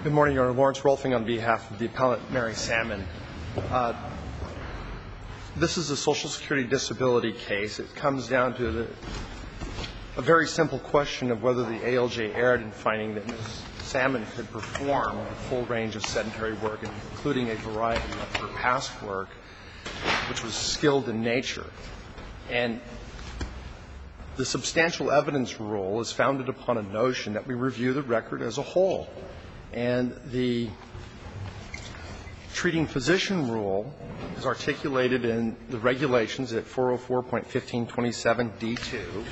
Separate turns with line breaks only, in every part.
Good morning, Your Honor. Lawrence Rolfing on behalf of the appellant Mary Salmon. This is a Social Security disability case. It comes down to a very simple question of whether the ALJ erred in finding that Ms. Salmon could perform a full range of sedentary work, including a variety of her past work, which was skilled in nature. And the substantial evidence rule is founded upon a notion that we review the record as a whole. And the treating physician rule is articulated in the regulations at 404.1527D2.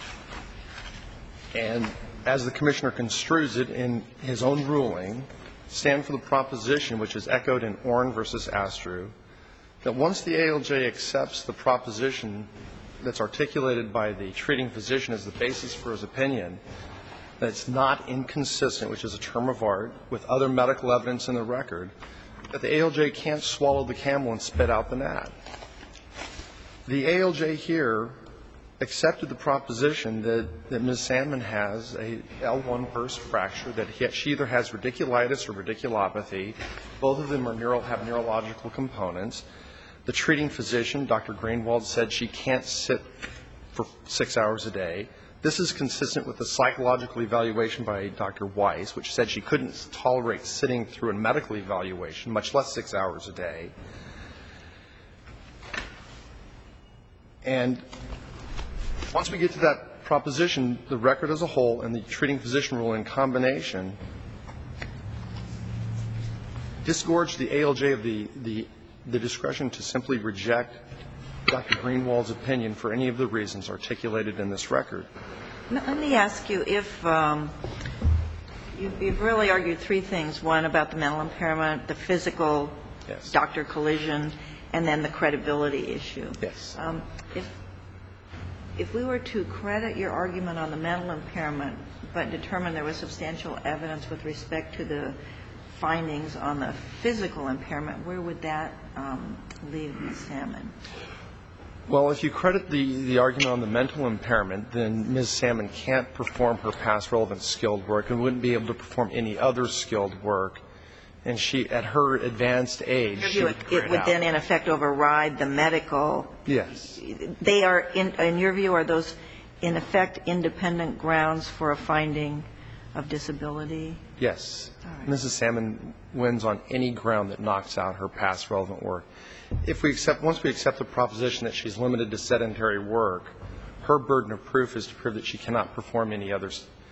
And as the Commissioner construes it in his own ruling, stand for the proposition, which is echoed in Orn v. Astru, that once the ALJ accepts the proposition that's articulated by the treating physician as the basis for his opinion, that it's not inconsistent, which is a term of art, with other medical evidence in the record, that the ALJ can't swallow the camel and spit out the gnat. The ALJ here accepted the proposition that Ms. Salmon has a L1 burst fracture, that she either has radiculitis or radiculopathy. Both of them have neurological components. The treating physician, Dr. Greenwald, said she can't sit for 6 hours a day. This is consistent with the psychological evaluation by Dr. Weiss, which said she couldn't tolerate sitting through a medical evaluation, much less 6 hours a day. And once we get to that proposition, the record as a whole and the treating physician rule in combination disgorge the ALJ of the discretion to simply reject Dr. Greenwald's opinion for any of the reasons articulated in this record.
Let me ask you if you've really argued three things, one about the mental impairment, the physical doctor collision, and then the credibility issue.
Yes.
If we were to credit your argument on the mental impairment but determine there was substantial evidence with respect to the findings on the physical impairment, where would that leave Ms. Salmon?
Well, if you credit the argument on the mental impairment, then Ms. Salmon can't perform her past relevant skilled work and wouldn't be able to perform any other skilled work. And she, at her advanced age, she would clear it out.
It would then, in effect, override the medical.
Yes.
They are, in your view, are those, in effect, independent grounds for a finding of disability?
Yes.
All right.
Mrs. Salmon wins on any ground that knocks out her past relevant work. Once we accept the proposition that she's limited to sedentary work, her burden of proof is to prove that she cannot perform any of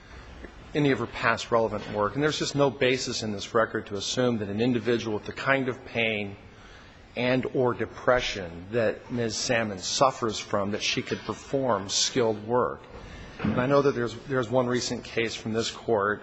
her past relevant work. And there's just no basis in this record to assume that an individual with the kind of pain and or depression that Ms. Salmon suffers from, that she could perform skilled work. And I know that there's one recent case from this court,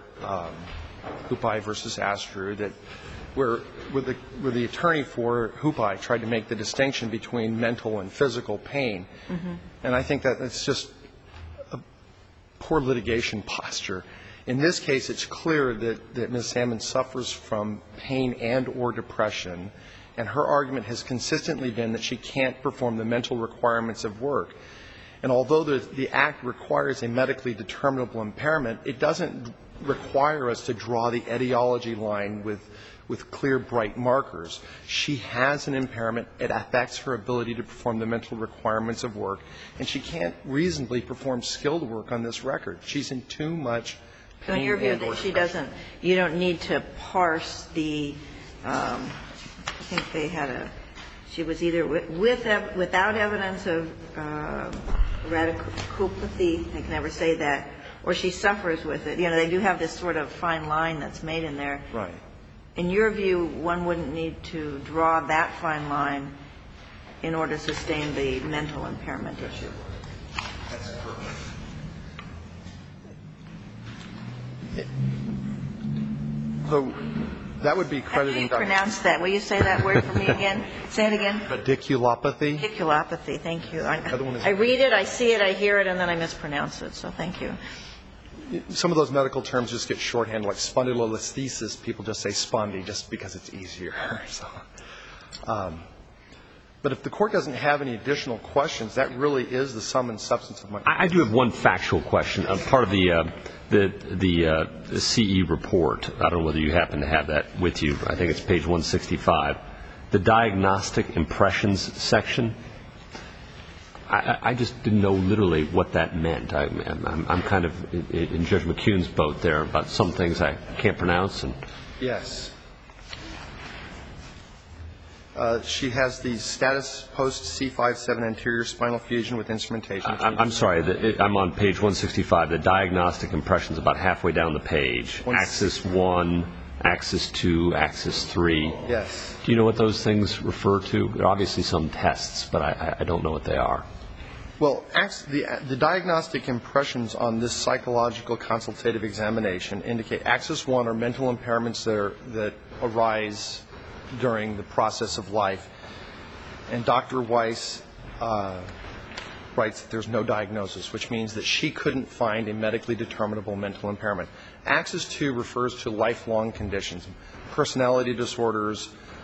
Hupai v. Astru, that where the attorney for Hupai tried to make the distinction between mental and physical pain. Mm-hmm. And I think that it's just a poor litigation posture. In this case, it's clear that Ms. Salmon suffers from pain and or depression, and her argument has consistently been that she can't perform the mental requirements of work. And although the Act requires a medically determinable impairment, it doesn't require us to draw the etiology line with clear, bright markers. She has an impairment. It affects her ability to perform the mental requirements of work, and she can't reasonably perform skilled work on this record. She's in too much pain.
So in your view, that she doesn't, you don't need to parse the, I think they had she was either without evidence of radicopathy, I can never say that, or she suffers with it. You know, they do have this sort of fine line that's made in there.
Right.
In your view, one wouldn't need to draw that fine line in order to sustain the mental impairment issue.
That's correct. So that would be crediting Dr.
How do you pronounce that? Will you say that word for me again? Say it again.
Radiculopathy.
Radiculopathy. Thank you. I read it, I see it, I hear it, and then I mispronounce it. So thank you.
Some of those medical terms just get shorthand, like spondylolisthesis. People just say spondy just because it's easier. So, But if the Court doesn't have any additional questions, that really is the sum and substance of my
I do have one factual question. Part of the CE report, I don't know whether you happen to have that with you. I think it's page 165. The diagnostic impressions section, I just didn't know literally what that meant. I'm kind of in Judge McCune's boat there about some things I can't pronounce.
Yes. She has the status post C5-7 anterior spinal fusion with instrumentation.
I'm sorry. I'm on page 165. The diagnostic impressions about halfway down the page. Axis 1, Axis 2, Axis 3.
Yes.
Do you know what those things refer to? There are obviously some tests, but I don't know what they are.
Well, the diagnostic impressions on this psychological consultative examination indicate Axis 1 are mental impairments that arise during the process of life. And Dr. Weiss writes that there's no diagnosis, which means that she couldn't find a medically determinable mental impairment. Axis 2 refers to lifelong conditions, personality disorders,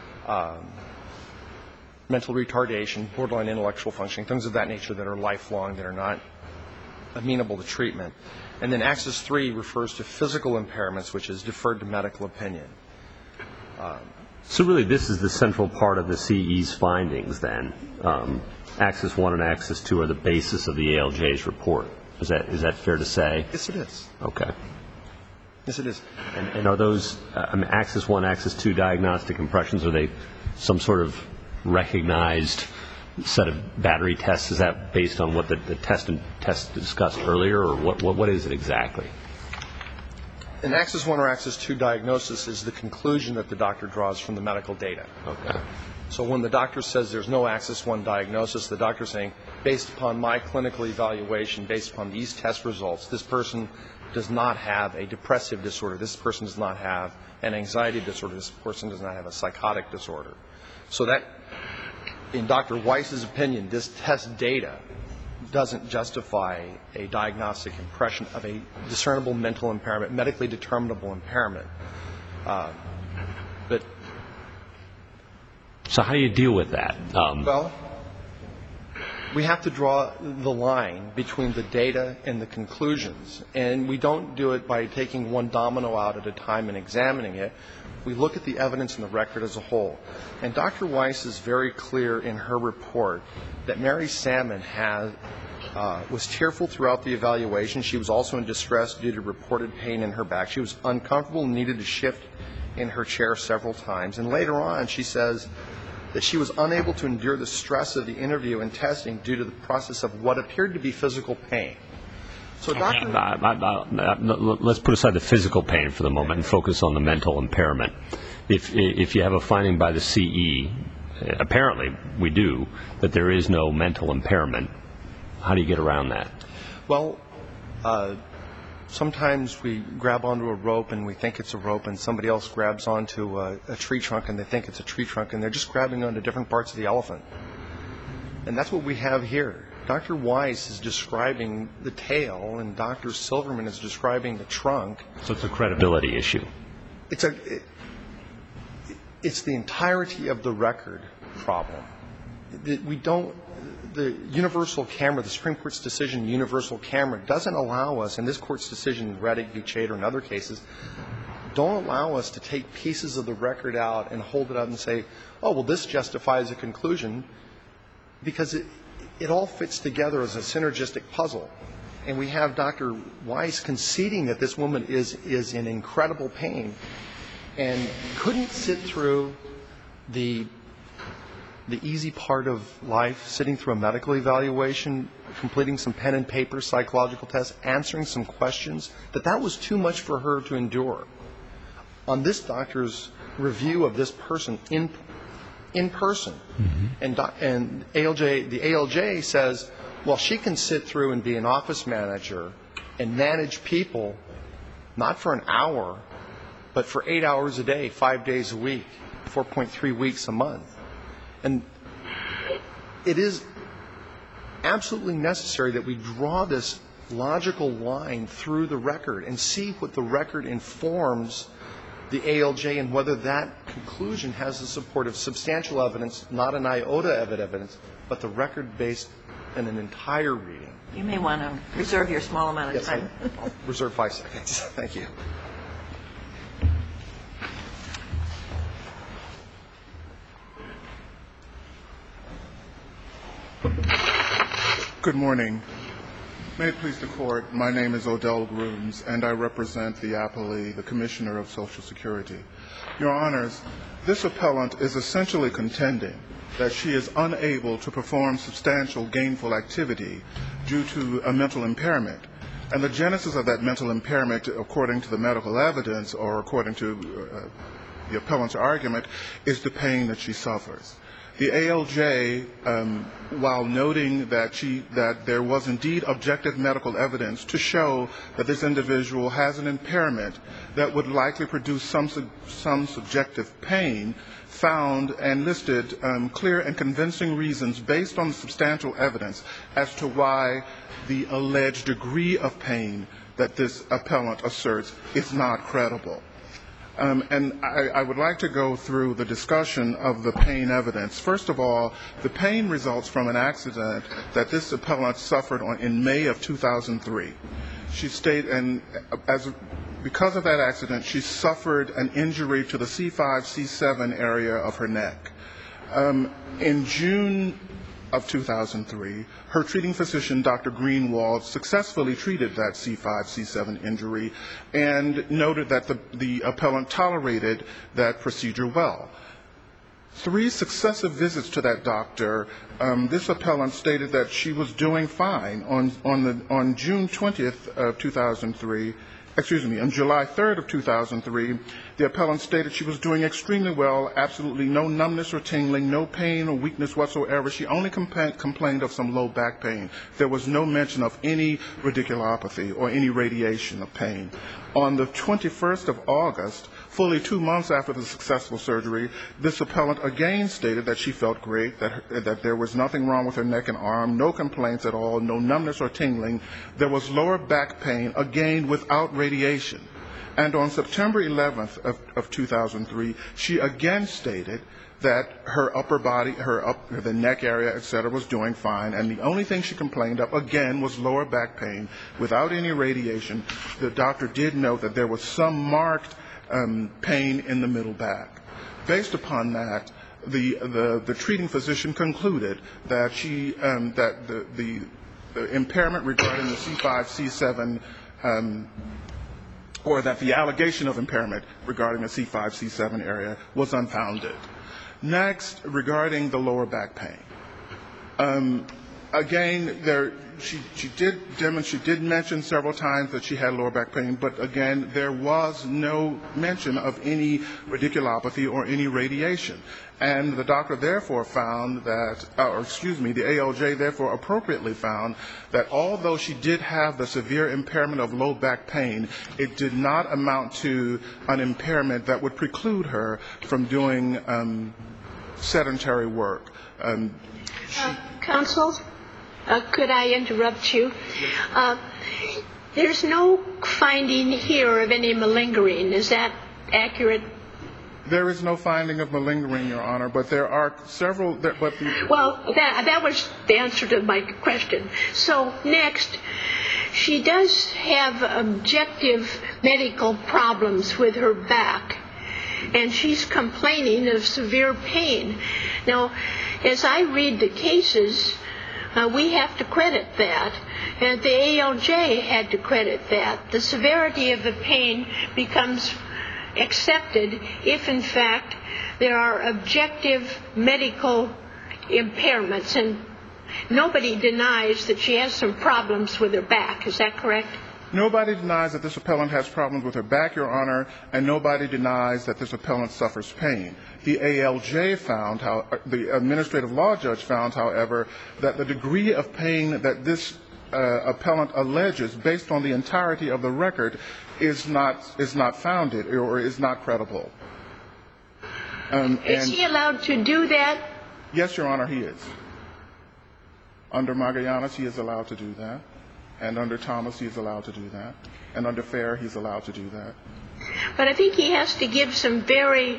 mental retardation, borderline intellectual functioning, things of that nature that are lifelong, that are not amenable to treatment. And then Axis 3 refers to physical impairments, which is deferred to medical opinion.
So really this is the central part of the CE's findings then. Axis 1 and Axis 2 are the basis of the ALJ's report. Is that fair to say?
Yes, it is.
Okay.
Yes, it is.
And are those Axis 1, Axis 2 diagnostic impressions, are they some sort of recognized set of battery tests? Is that based on what the test discussed earlier, or what is it exactly?
An Axis 1 or Axis 2 diagnosis is the conclusion that the doctor draws from the medical data.
Okay.
So when the doctor says there's no Axis 1 diagnosis, the doctor's saying, based upon my clinical evaluation, based upon these test results, this person does not have a depressive disorder. This person does not have an anxiety disorder. This person does not have a psychotic disorder. So that, in Dr. Weiss's opinion, this test data doesn't justify a diagnostic impression of a discernible mental impairment, medically determinable impairment. But
so how do you deal with that?
Well, we have to draw the line between the data and the conclusions, and we don't do it by taking one domino out at a time and examining it. We look at the evidence and the record as a whole. And Dr. Weiss is very clear in her report that Mary Salmon was tearful throughout the evaluation. She was also in distress due to reported pain in her back. She was uncomfortable and needed to shift in her chair several times. And later on, she says that she was unable to endure the stress of the interview and testing due to the process of what appeared to be physical pain. So Dr.
Let's put aside the physical pain for the moment and focus on the mental impairment. If you have a finding by the CE, apparently we do, that there is no mental impairment, how do you get around that?
Well, sometimes we grab onto a rope and we think it's a rope, and somebody else grabs onto a tree trunk and they think it's a tree trunk, and they're just grabbing onto different parts of the elephant. And that's what we have here. Dr. Weiss is describing the tail, and Dr. Silverman is describing the trunk.
So it's a credibility issue.
It's the entirety of the record problem. The universal camera, the Supreme Court's decision, universal camera, doesn't allow us, and this Court's decision, Reddick v. Chater and other cases, don't allow us to take pieces of the record out and hold it up and say, oh, well, this justifies a conclusion, because it all fits together as a synergistic puzzle. And we have Dr. Weiss conceding that this woman is in incredible pain and couldn't sit through the easy part of life, sitting through a medical evaluation, completing some pen and paper psychological tests, answering some questions, that was too much for her to endure. On this doctor's review of this person in person, and the ALJ says, well, she can sit through and be an office manager and manage people not for an hour, but for 8 hours a day, 5 days a week, 4.3 weeks a month. And it is absolutely necessary that we draw this logical line through the record and see what the record informs the ALJ and whether that conclusion has the support of substantial evidence, not an iota of evidence, but the record based in an entire reading.
You may want to reserve your small amount of time.
Yes, I'll reserve 5 seconds. Thank you.
Good morning. May it please the Court, my name is Odell Grooms, and I represent the appellee, the Commissioner of Social Security. Your Honors, this appellant is essentially contending that she is unable to perform substantial gainful activity due to a mental impairment. And the genesis of that mental impairment, according to the medical evidence or according to the appellant's argument, is the pain that she suffers. The ALJ, while noting that there was indeed objective medical evidence to show that this individual has an impairment that would likely produce some subjective pain, found and listed clear and convincing reasons based on the substantial evidence as to why the alleged degree of pain that this appellant asserts is not credible. And I would like to go through the discussion of the pain evidence. First of all, the pain results from an accident that this appellant suffered in May of 2003. She stated, and because of that accident, she suffered an injury to the C5, C7 area of her neck. In June of 2003, her treating physician, Dr. Greenwald, successfully treated that C5, C7 injury and noted that the appellant tolerated that procedure well. 3 successive visits to that doctor, this appellant stated that she was doing fine. On June 20th of 2003, on July 3rd of 2003, the appellant stated she was doing extremely well, absolutely no numbness or tingling, no pain or weakness whatsoever. She only complained of some low back pain. There was no mention of any radiculopathy or any radiation of pain. On the 21st of August, fully 2 months after the successful surgery, this appellant again stated that she felt great, that there was nothing wrong with her neck and arm, no complaints at all, no numbness or tingling. There was lower back pain, again without radiation. And on September 11th of 2003, she again stated that her upper body, the neck area, etc., was doing fine, and the only thing she complained of, again, was lower back pain without any radiation. The doctor did note that there was some marked pain in the middle back. Based upon that, the treating physician concluded that the impairment regarding the C5, C7, or that the allegation of impairment regarding the C5, C7 area was unfounded. Next, regarding the lower back pain. Again, she did mention several times that she had lower back pain, but again, there was no mention of any radiculopathy or any radiation. And the doctor therefore found that, the ALJ therefore appropriately found that although she did have the severe impairment of low back pain, it did not amount to an impairment that would preclude her from doing sedentary work.
Counsel, could I interrupt you? There's no finding here of any malingering. Is that accurate?
There is no finding of malingering, Your Honor, but there are several.
Well, that was the answer to my question. So next, she does have objective medical problems with her back, and she's complaining of severe pain. Now, as I read the cases, we have to credit that, and the ALJ had to credit that. The severity of the pain becomes accepted if, in fact, there are objective medical impairments, and nobody denies that she has some problems with her back. Is that correct?
Nobody denies that this appellant has problems with her back, Your Honor, and nobody denies that this appellant suffers pain. The ALJ found, the administrative law judge found, however, that the degree of pain that this appellant alleges, based on the entirety of the record, is not founded or is not credible.
Is he allowed to do that?
Yes, Your Honor, he is. Under Magallanes, he is allowed to do that. And under Thomas, he is allowed to do that. And under Fair, he's allowed to do that.
But I think he has to give some very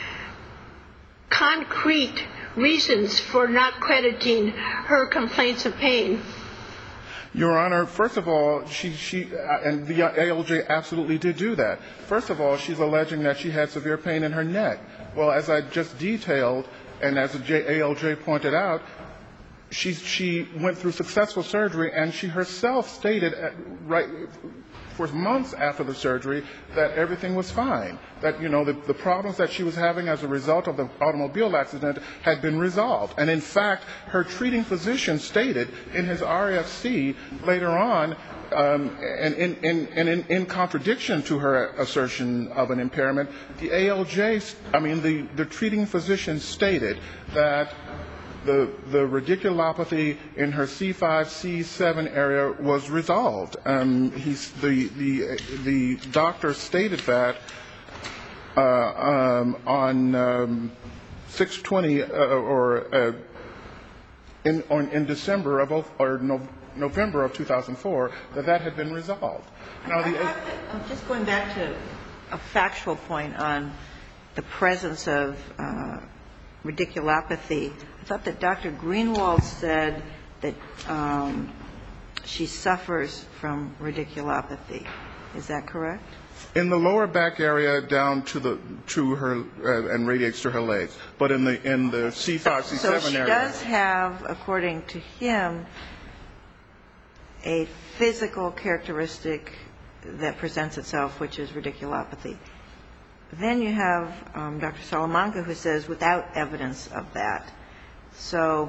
concrete reasons for not crediting her complaints of pain.
Your Honor, first of all, and the ALJ absolutely did do that. First of all, she's alleging that she had severe pain in her neck. Well, as I just detailed, and as the ALJ pointed out, she went through successful surgery, and she herself stated for months after the surgery that everything was fine, that, the problems that she was having as a result of the automobile accident had been resolved. And in fact, her treating physician stated in his RFC later on, and in contradiction to her assertion of an impairment, the the treating physician stated that the radiculopathy in her C5, C7 area was resolved. The doctor stated that on 6/20 in December or November of 2004 that had been resolved. Now,
I'm just going back to a factual point on the presence of radiculopathy. I thought that Dr. Greenwald said that she suffers from radiculopathy. Is that correct?
In the lower back area down to her and radiates to her legs, but in the C5, C7 area.
So she does have, according to him, a physical characteristic that presents itself, which is radiculopathy. Then you have Dr. Salamanca, who says without evidence of that. So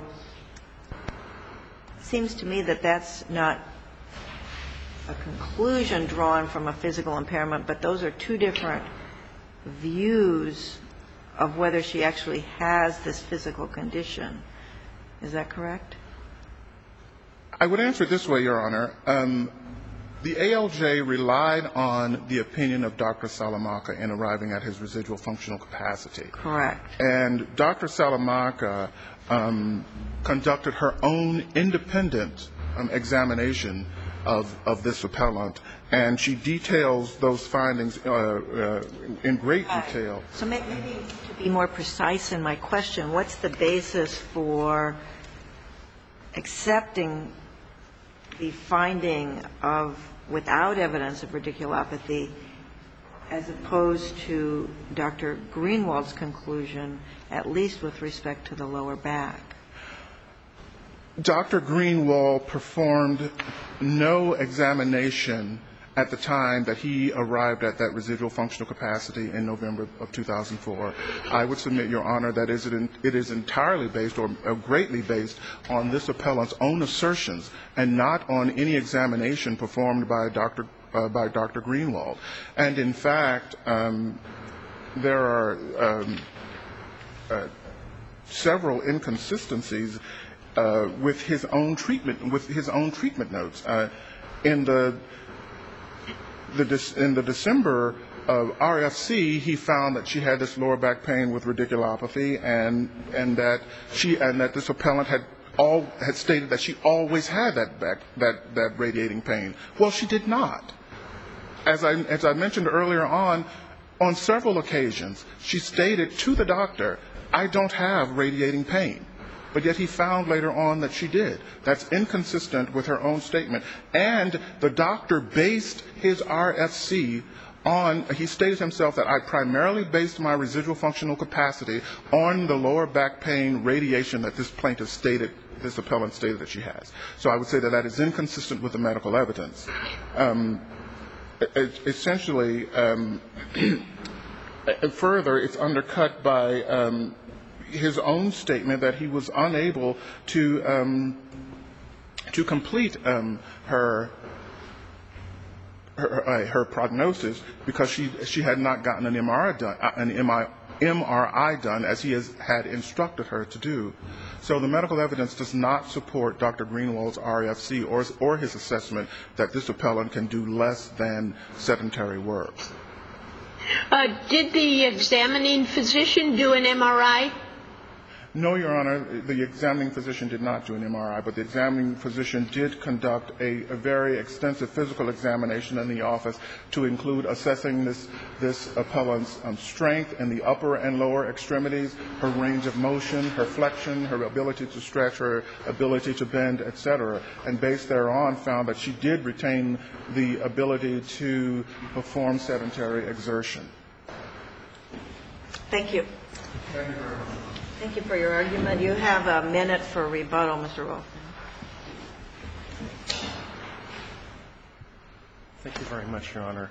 it seems to me that that's not a conclusion drawn from a physical impairment, but those are two different views of whether she actually has this physical condition. Is that correct?
I would answer it this way, Your Honor. The ALJ relied on the opinion of Dr. Salamanca in arriving at his residual functional capacity.
Correct.
And Dr. Salamanca conducted her own independent examination of this appellant, and she details those findings in great detail.
So maybe to be more precise in my question, what's the basis for accepting the finding of without evidence of radiculopathy as opposed to Dr. Greenwald's conclusion, at least with respect to the lower back?
Dr. Greenwald performed no examination at the time that he arrived at that residual functional capacity in November of 2004. I would submit, Your Honor, that it is entirely based or greatly based on this appellant's own assertions and not on any examination performed by Dr. Greenwald. And in fact, there are several inconsistencies with his own treatment notes. In the December RFC, he found that she had this lower back pain with radiculopathy, and that this appellant had stated that she always had that radiating pain. Well, she did not. As I mentioned earlier on several occasions, she stated to the doctor, "I don't have radiating pain." But yet he found later on that she did. That's inconsistent with her own statement. And the doctor based his RFC on, he stated himself that I primarily based my residual functional capacity on the lower back pain radiation that this appellant stated that she has. So I would say that that is inconsistent with the medical evidence. Essentially, further, it's undercut by his own statement that he was unable to complete her prognosis because she had not gotten an MRI done as he had instructed her to do. So the medical evidence does not support Dr. Greenwald's RFC or his assessment that this appellant can do less than sedentary work. Did
the examining physician do an MRI?
No, Your Honor. The examining physician did not do an MRI, but the examining physician did conduct a very extensive physical examination in the office to include assessing this appellant's strength in the upper and lower extremities, her range of motion, her flexion, her ability to stretch, her ability to bend, et cetera, and based thereon found that she did retain the ability to perform sedentary exertion.
Thank you.
Thank you very much.
Thank you for your argument. You have a minute for rebuttal, Mr. Wolf.
Thank you very much, Your Honor.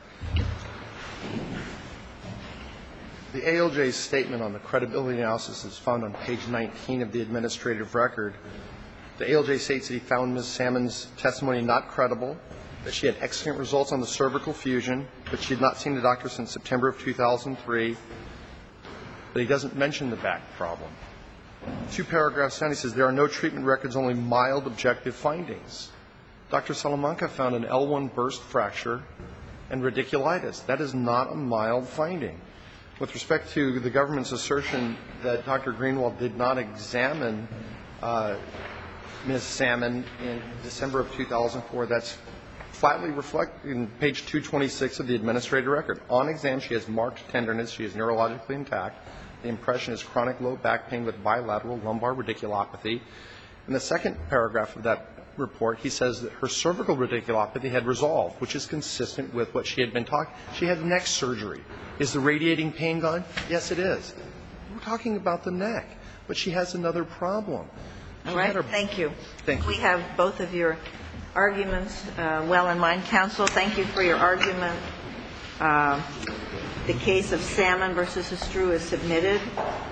The ALJ's statement on the credibility analysis is found on page 19 of the administrative record. The ALJ states that he found Ms. Salmon's testimony not credible, that she had excellent results on the cervical fusion, but she had not seen the doctor since September of 2003, but he doesn't mention the back problem. 2 paragraphs down, he says there are no treatment records, only mild objective findings. Dr. Salamanca found an L1 burst fracture and radiculitis. That is not a mild finding. With respect to the government's assertion that Dr. Greenwald did not examine Ms. Salmon in December of 2004, that's flatly reflected in page 226 of the administrative record. On exam, she has marked tenderness. She is neurologically intact. The impression is chronic low back pain with bilateral lumbar radiculopathy. In the second paragraph of that report, he says that her cervical radiculopathy had resolved, which is consistent with what she had been talking. She had neck surgery. Is the radiating pain gone? Yes, it is. We're talking about the neck, but she has another problem.
All right. Thank you.
Thank you.
We have both of your arguments well in mind. Counsel, thank you for your argument. The case of Salmon v. Estrue is submitted.